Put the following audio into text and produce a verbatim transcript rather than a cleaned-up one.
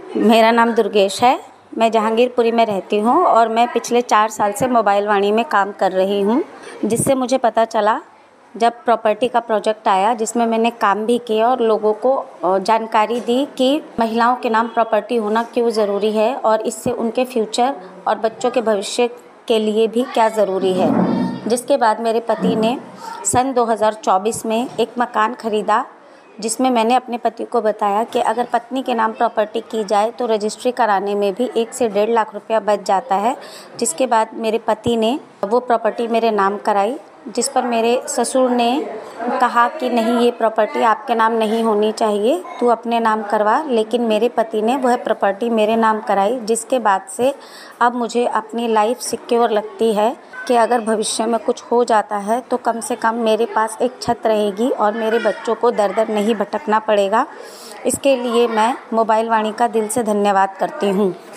मेरा नाम दुर्गेश है। मैं जहांगीरपुरी में रहती हूँ और मैं पिछले चार साल से मोबाइल वाणी में काम कर रही हूँ, जिससे मुझे पता चला जब प्रॉपर्टी का प्रोजेक्ट आया, जिसमें मैंने काम भी किया और लोगों को जानकारी दी कि महिलाओं के नाम प्रॉपर्टी होना क्यों ज़रूरी है और इससे उनके फ्यूचर और बच्चों के भविष्य के लिए भी क्या ज़रूरी है। जिसके बाद मेरे पति ने सन दो हज़ार चौबीस में एक मकान ख़रीदा, जिसमें मैंने अपने पति को बताया कि अगर पत्नी के नाम प्रॉपर्टी की जाए तो रजिस्ट्री कराने में भी एक से डेढ़ लाख रुपया बच जाता है। जिसके बाद मेरे पति ने वो प्रॉपर्टी मेरे नाम कराई, जिस पर मेरे ससुर ने कहा कि नहीं, ये प्रॉपर्टी आपके नाम नहीं होनी चाहिए, तू अपने नाम करवा। लेकिन मेरे पति ने वह प्रॉपर्टी मेरे नाम कराई, जिसके बाद से अब मुझे अपनी लाइफ सिक्योर लगती है कि अगर भविष्य में कुछ हो जाता है तो कम से कम मेरे पास एक छत रहेगी और मेरे बच्चों को दर दर नहीं भटकना पड़ेगा। इसके लिए मैं मोबाइल वाणी का दिल से धन्यवाद करती हूँ।